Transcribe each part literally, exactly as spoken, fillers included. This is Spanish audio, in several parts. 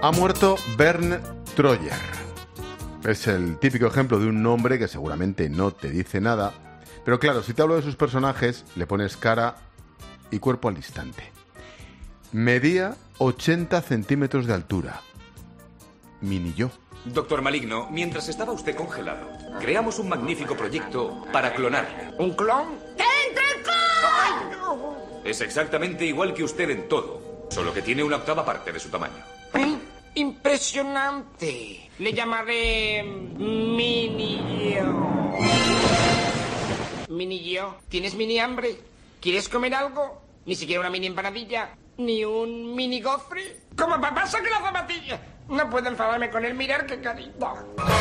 Ha muerto Vern Troyer. Es el típico ejemplo de un nombre que seguramente no te dice nada, pero claro, si te hablo de sus personajes, le pones cara y cuerpo al instante. Medía ochenta centímetros de altura. Mini yo. Doctor Maligno, mientras estaba usted congelado, creamos un magnífico proyecto para clonarle. ¿Un clon? ¡Tentacle! Es exactamente igual que usted en todo, solo que tiene una octava parte de su tamaño. ¿Eh? Impresionante. Le llamaré Mini Yo. Mini Yo, ¿tienes mini hambre? ¿Quieres comer algo? Ni siquiera una mini empanadilla, ni un mini gofre. Como papá saque la zapatilla. No puedo enfadarme con él, mirar qué carita.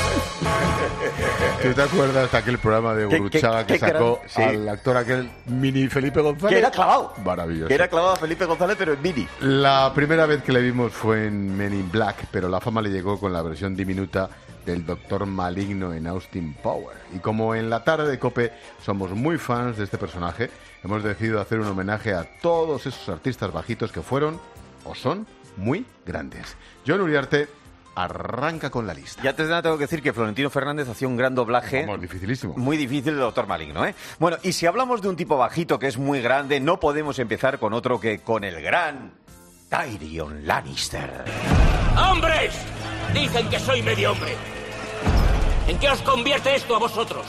¿Tú te acuerdas de aquel programa de Gurruchaga que sacó sí. al actor aquel mini Felipe González? Que era clavado. Maravilloso. Que era clavado a Felipe González, pero en mini. La primera vez que le vimos fue en Men in Black, pero la fama le llegó con la versión diminuta del Doctor Maligno en Austin Power. Y como en la tarde de COPE somos muy fans de este personaje, hemos decidido hacer un homenaje a todos esos artistas bajitos que fueron o son muy grandes. John Uriarte arranca con la lista. Ya te tengo que decir que Florentino Fernández hacía un gran doblaje. Vamos, dificilísimo. Muy difícil de Doctor Maligno, ¿eh? Bueno, y si hablamos de un tipo bajito que es muy grande, no podemos empezar con otro que con el gran Tyrion Lannister. ¡Hombres! Dicen que soy medio hombre. ¿En qué os convierte esto a vosotros?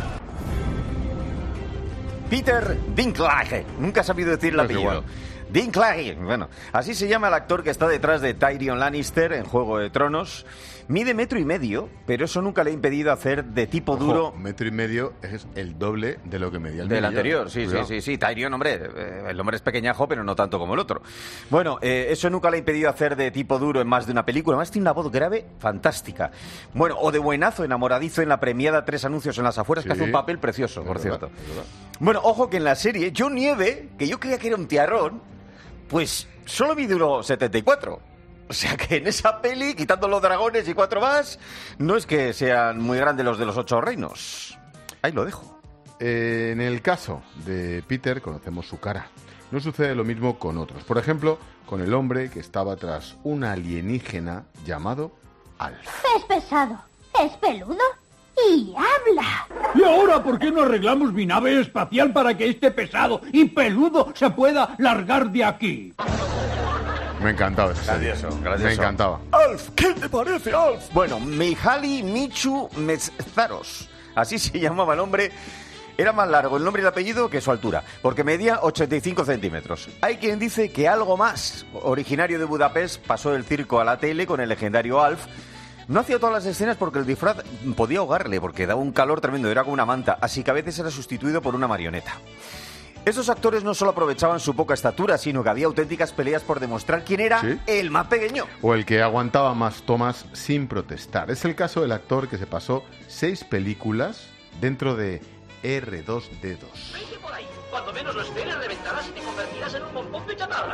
Peter Dinklage. Nunca he sabido decir el apellido. Dinklage, bueno, así se llama el actor que está detrás de Tyrion Lannister en Juego de Tronos. Mide metro y medio, pero eso nunca le ha impedido hacer de tipo Ojo, duro. Metro y medio es el doble de lo que medía el del millón. anterior, sí, Cuidado. sí, sí, sí. Tyrion, hombre, eh, el hombre es pequeñajo, pero no tanto como el otro. Bueno, eh, eso nunca le ha impedido hacer de tipo duro en más de una película. Además tiene una voz grave fantástica. Bueno, o de buenazo, enamoradizo en la premiada Tres anuncios en las afueras, sí, que hace un papel precioso, por verdad, cierto. Bueno, ojo que en la serie Jon Nieve, que yo creía que era un tiarrón, pues solo mide uno setenta y cuatro. O sea que en esa peli, quitando los dragones y cuatro más, no es que sean muy grandes los de los ocho reinos. Ahí lo dejo. Eh, en el caso de Peter, conocemos su cara. No sucede lo mismo con otros. Por ejemplo, con el hombre que estaba tras un alienígena llamado Alf. Es pesado, es peludo y habla. ¿Y ahora por qué no arreglamos mi nave espacial para que este pesado y peludo se pueda largar de aquí? Me encantaba esa serie. Grandioso, grandioso. Me encantaba. Alf, ¿qué te parece, Alf? Bueno, Mihaly Michu Mezzaros, así se llamaba el hombre. Era más largo el nombre y el apellido que su altura, porque medía ochenta y cinco centímetros. Hay quien dice que algo más. Originario de Budapest, pasó del circo a la tele con el legendario Alf. No hacía todas las escenas porque el disfraz podía ahogarle, porque daba un calor tremendo, era como una manta, así que a veces era sustituido por una marioneta. Esos actores no solo aprovechaban su poca estatura, sino que había auténticas peleas por demostrar quién era, ¿sí?, el más pequeño. O el que aguantaba más tomas sin protestar. Es el caso del actor que se pasó seis películas dentro de erre dos de dos. Vete por ahí. Cuando menos lo esperes, reventarás y te convertirás en un bombón de chatarra.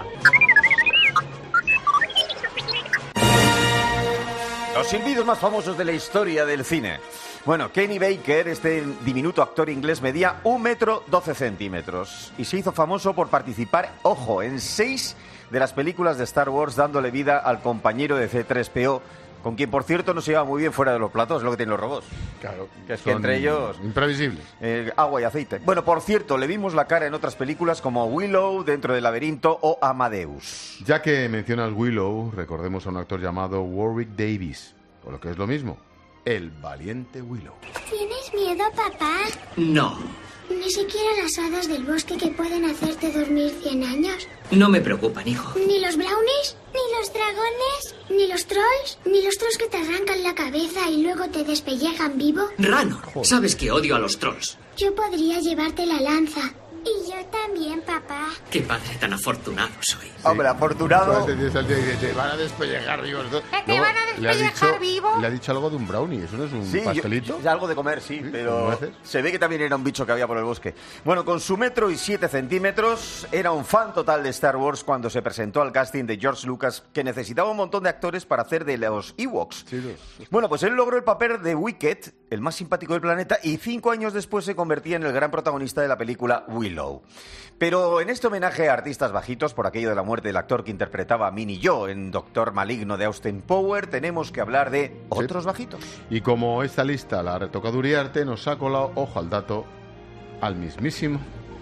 Los silbidos más famosos de la historia del cine. Bueno, Kenny Baker, este diminuto actor inglés, medía un metro doce centímetros y se hizo famoso por participar, ojo, en seis de las películas de Star Wars, dándole vida al compañero de ce tres pe o, con quien, por cierto, no se lleva muy bien fuera de los platos, es lo que tienen los robots. Claro, que es que entre ellos... imprevisibles. Eh, agua y aceite. Bueno, por cierto, le vimos la cara en otras películas como Willow, Dentro del laberinto o Amadeus. Ya que mencionas Willow, recordemos a un actor llamado Warwick Davis, o lo que es lo mismo, el valiente Willow. ¿Tienes miedo, papá? No. Ni siquiera las hadas del bosque que pueden hacerte dormir cien años. No me preocupan, hijo. Ni los brownies, ni los dragones, ni los trolls, ni los trolls que te arrancan la cabeza y luego te despellejan vivo. Ranor, sabes que odio a los trolls. Yo podría llevarte la lanza. Y yo también, papá. Qué padre tan afortunado soy. Sí. Hombre, afortunado. Te van a despellejar vivos. Te van a le, ha dicho, le ha dicho algo de un brownie. ¿Eso no es un sí, pastelito? Yo, algo de comer, sí, ¿Sí? pero se ve que también era un bicho que había por el bosque. Bueno, con su metro y siete centímetros, era un fan total de Star Wars cuando se presentó al casting de George Lucas, que necesitaba un montón de actores para hacer de los Ewoks. Sí, los... Bueno, pues él logró el papel de Wicket, el más simpático del planeta, y cinco años después se convertía en el gran protagonista de la película Willow. Pero en este homenaje a artistas bajitos, por aquello de la muerte del actor que interpretaba a Mini Yo en Doctor Maligno de Austin Power, tenemos que hablar de otros sí. bajitos. Y como esta lista la retocado Uriarte, nos ha colado, ojo al dato, al mismísimo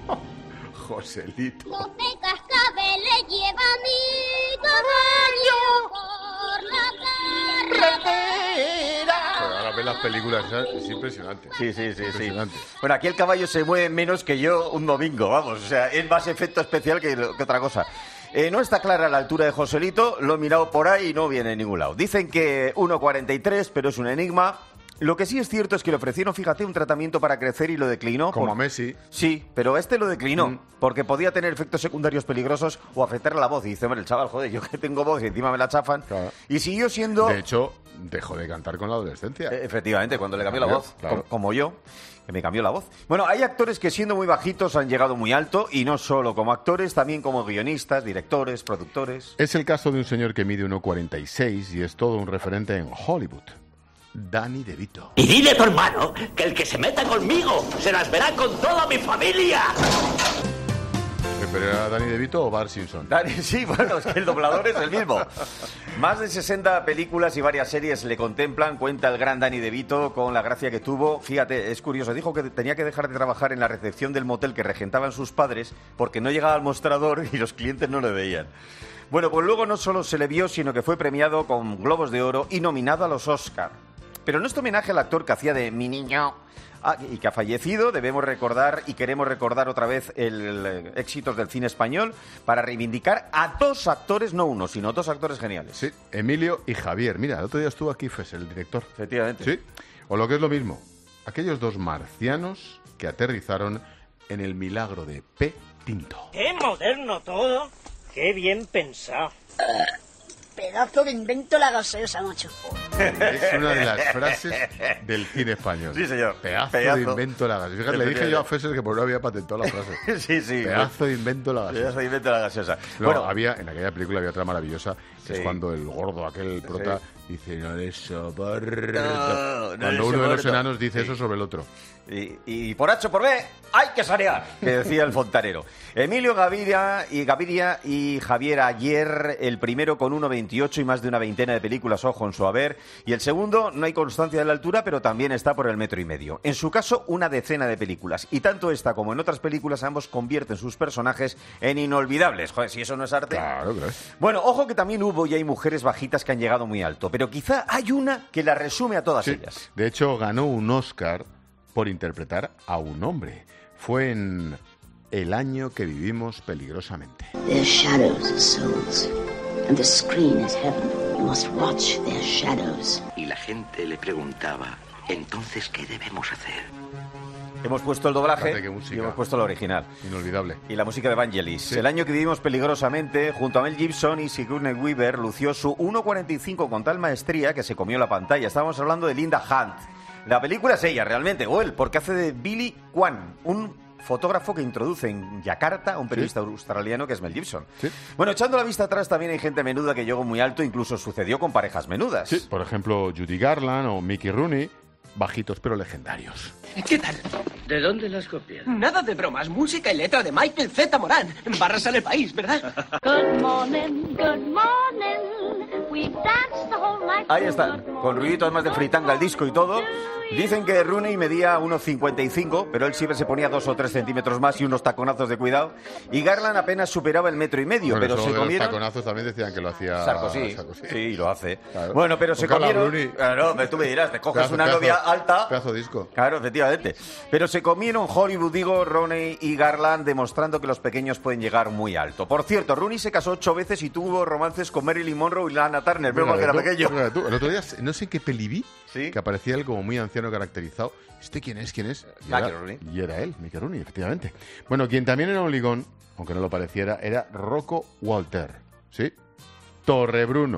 Joselito. No te cascabele, lleva mi caballo por la carretera. Pero ahora ve las películas, es impresionante. Sí, sí, sí, sí. Impresionante. Bueno, aquí el caballo se mueve menos que yo un domingo, vamos. O sea, es más efecto especial que, que otra cosa. Eh, no está clara la altura de Joselito, lo he mirado por ahí y no viene en ningún lado. Dicen que uno cuarenta y tres, pero es un enigma. Lo que sí es cierto es que le ofrecieron, fíjate, un tratamiento para crecer y lo declinó. Como por... a Messi. Sí, pero este lo declinó, Mm. porque podía tener efectos secundarios peligrosos o afectar a la voz. Y dice, hombre, el chaval, joder, yo que tengo voz y encima me la chafan. Claro. Y siguió siendo... De hecho, dejó de cantar con la adolescencia. Eh, Efectivamente, cuando le cambió la Claro, voz, claro. como, como yo, que me cambió la voz. Bueno, hay actores que siendo muy bajitos han llegado muy alto, y no solo como actores, también como guionistas, directores, productores. Es el caso de un señor que mide uno cuarenta y seis y es todo un referente en Hollywood. Danny DeVito. Y dile a tu hermano que el que se meta conmigo se las verá con toda mi familia. ¿Pero era Danny DeVito o Bart Simpson? Dani, sí, bueno, es que el doblador es el mismo. Más de sesenta películas y varias series le contemplan, cuenta el gran Danny DeVito con la gracia que tuvo. Fíjate, es curioso, dijo que tenía que dejar de trabajar en la recepción del motel que regentaban sus padres porque no llegaba al mostrador y los clientes no le veían. Bueno, pues luego no solo se le vio, sino que fue premiado con Globos de Oro y nominado a los Oscar. Pero en este homenaje al actor que hacía de Mi Niño ah, y que ha fallecido, debemos recordar y queremos recordar otra vez el, el éxitos del cine español para reivindicar a dos actores, no uno, sino dos actores geniales. Sí, Emilio y Javier. Mira, el otro día estuvo aquí Fes, el director. Efectivamente. Sí, o lo que es lo mismo, aquellos dos marcianos que aterrizaron en el milagro de P. Tinto. ¡Qué moderno todo! ¡Qué bien pensado! Pedazo de invento la gaseosa, macho. Es una de las frases del cine español. Sí, señor. Pedazo, Pedazo. de invento la gaseosa. Fíjate, le dije yo a Fesser que por no había patentado la frase. Sí, sí. Pedazo de invento la gaseosa. Pedazo de invento la gaseosa. Luego, Bueno, había, en aquella película había otra maravillosa, que Sí. es cuando el gordo, aquel prota, Sí. dice, no le soporto. No, no cuando le uno de los soporto. enanos dice Sí. eso sobre el otro. Y, y por H o por B, hay que sanear, que decía el fontanero. Emilio Gaviria y, Gaviria y Javier Ayer, el primero con uno veintiocho y más de una veintena de películas, ojo, en su haber. Y el segundo, no hay constancia de la altura, pero también está por el metro y medio. En su caso, una decena de películas. Y tanto esta como en otras películas, ambos convierten sus personajes en inolvidables. Joder, si eso no es arte. Claro, claro. Bueno, ojo que también hubo y hay mujeres bajitas que han llegado muy alto, pero quizá hay una que la resume a todas Sí. ellas. De hecho, ganó un Oscar por interpretar a un hombre. Fue en El año que vivimos peligrosamente. Their shadows are souls, and the screen is heaven. You must watch their shadows. Y la gente le preguntaba, entonces, ¿qué debemos hacer? Hemos puesto el doblaje Fíjate qué música. y hemos puesto la original. Inolvidable. Y la música de Vangelis. Sí. El año que vivimos peligrosamente, junto a Mel Gibson y Sigourney Weaver, lució su uno cuarenta y cinco con tal maestría que se comió la pantalla. Estábamos hablando de Linda Hunt. La película es ella, realmente, o él, porque hace de Billy Kwan, un fotógrafo que introduce en Yakarta a un periodista Sí. australiano que es Mel Gibson. Sí. Bueno, echando la vista atrás, también hay gente menuda que llegó muy alto, incluso sucedió con parejas menudas. Sí, por ejemplo, Judy Garland o Mickey Rooney, bajitos pero legendarios. ¿Qué tal? ¿De dónde las copias? Nada de bromas, música y letra de Michael Z. Morán. Barras en el país, ¿verdad? Good morning, good morning. We've danced the whole night. Ahí están, con ruiditos más de fritanga, el disco y todo. Dicen que Rooney medía uno cincuenta y cinco, pero él siempre se ponía dos o tres centímetros más y unos taconazos de cuidado. Y Garland apenas superaba el metro y medio, Bueno, pero eso se de los comieron... taconazos también decían que lo hacía Sarkozy. Sarkozy. Sí, lo hace. Claro. Bueno, pero se Ojalá, comieron... Rooney. Claro, tú me dirás, te coges Pedazo, una pedazo, novia alta... Pedazo disco. Claro, efectivamente. Pero se comieron Hollywood, digo, Rooney y Garland, demostrando que los pequeños pueden llegar muy alto. Por cierto, Rooney se casó ocho veces y tuvo romances con Marilyn Monroe y Lana Turner, pero Fíjate que era tú, pequeño. fíjate tú. El otro día, no sé qué peli vi, ¿Sí? que aparecía él como muy anciano caracterizado. ¿Este quién es? ¿Quién es? Y Mickey era, Rooney. y era él, Mickey Rooney, efectivamente. Bueno, quien también era un ligón, aunque no lo pareciera, era Rocco Walter, ¿sí? Torrebruno,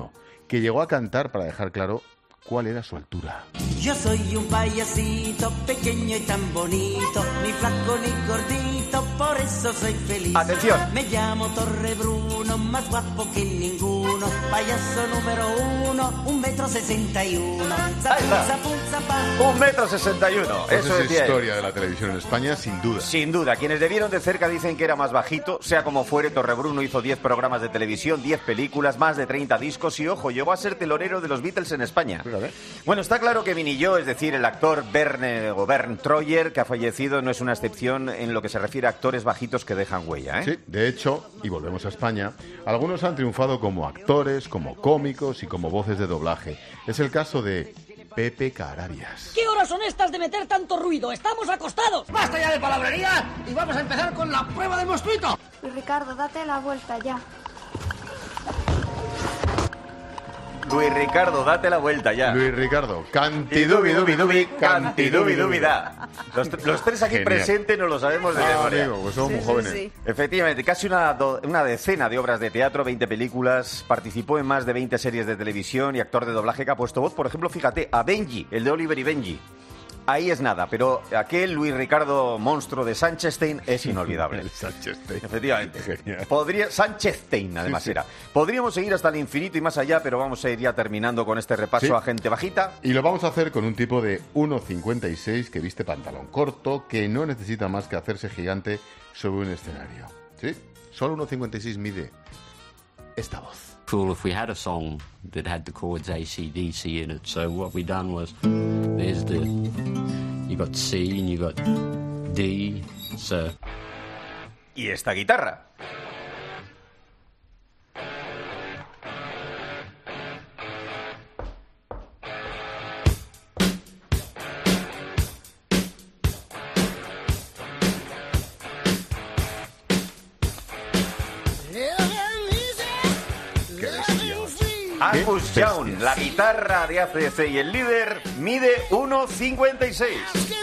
que llegó a cantar para dejar claro cuál era su altura. Yo soy un payasito pequeño y tan bonito, ni flaco ni gordito, por eso soy feliz. Atención. Me llamo Torrebruno, más guapo que ninguno, payaso número uno, un metro sesenta y uno. Ahí está. Un metro sesenta y uno. Pues Eso es decía él. historia de la televisión en España, sin duda. Sin duda. Quienes le vieron de cerca dicen que era más bajito. Sea como fuere, Torrebruno hizo diez programas de televisión, diez películas, más de treinta discos y, ojo, llegó a ser telonero de los Beatles en España. Fíjate. Bueno, está claro que Vini yo, es decir, el actor Berne, o Bernd Troyer, que ha fallecido, no es una excepción en lo que se refiere a actores bajitos que dejan huella, ¿eh? Sí, de hecho, y volvemos a España, algunos han triunfado como actores, como cómicos y como voces de doblaje. Es el caso de Pepe Cararias. ¿Qué horas son estas de meter tanto ruido? ¡Estamos acostados! ¡Basta ya de palabrería! Y vamos a empezar con la prueba del mosquito. Ricardo, date la vuelta ya. Luis Ricardo, date la vuelta ya. Luis Ricardo, cantidubidubidubi, cantidubidubida. Los, los tres aquí Genial. presentes no lo sabemos de Ah, memoria. amigo, pues somos muy jóvenes. Efectivamente, casi una, do- una decena de obras de teatro, veinte películas, participó en más de veinte series de televisión y actor de doblaje que ha puesto voz, por ejemplo, fíjate, a Benji, el de Oliver y Benji. Ahí es nada, pero aquel Luis Ricardo monstruo de Sanchestein es inolvidable. El Sanchestein. Efectivamente. Genial. Podría, Sanchestein, además Sí, sí. era. Podríamos seguir hasta el infinito y más allá, pero vamos a ir ya terminando con este repaso Sí. a gente bajita. Y lo vamos a hacer con un tipo de uno cincuenta y seis que viste pantalón corto, que no necesita más que hacerse gigante sobre un escenario. ¿Sí? Solo uno cincuenta y seis mide esta voz. Cool if we had a song that had the chords A, C, D, C in it. So what we done was, there's the, you got C and you got D, so... Y esta guitarra. Angus Young, la guitarra de A C D C y el líder, mide uno cincuenta y seis.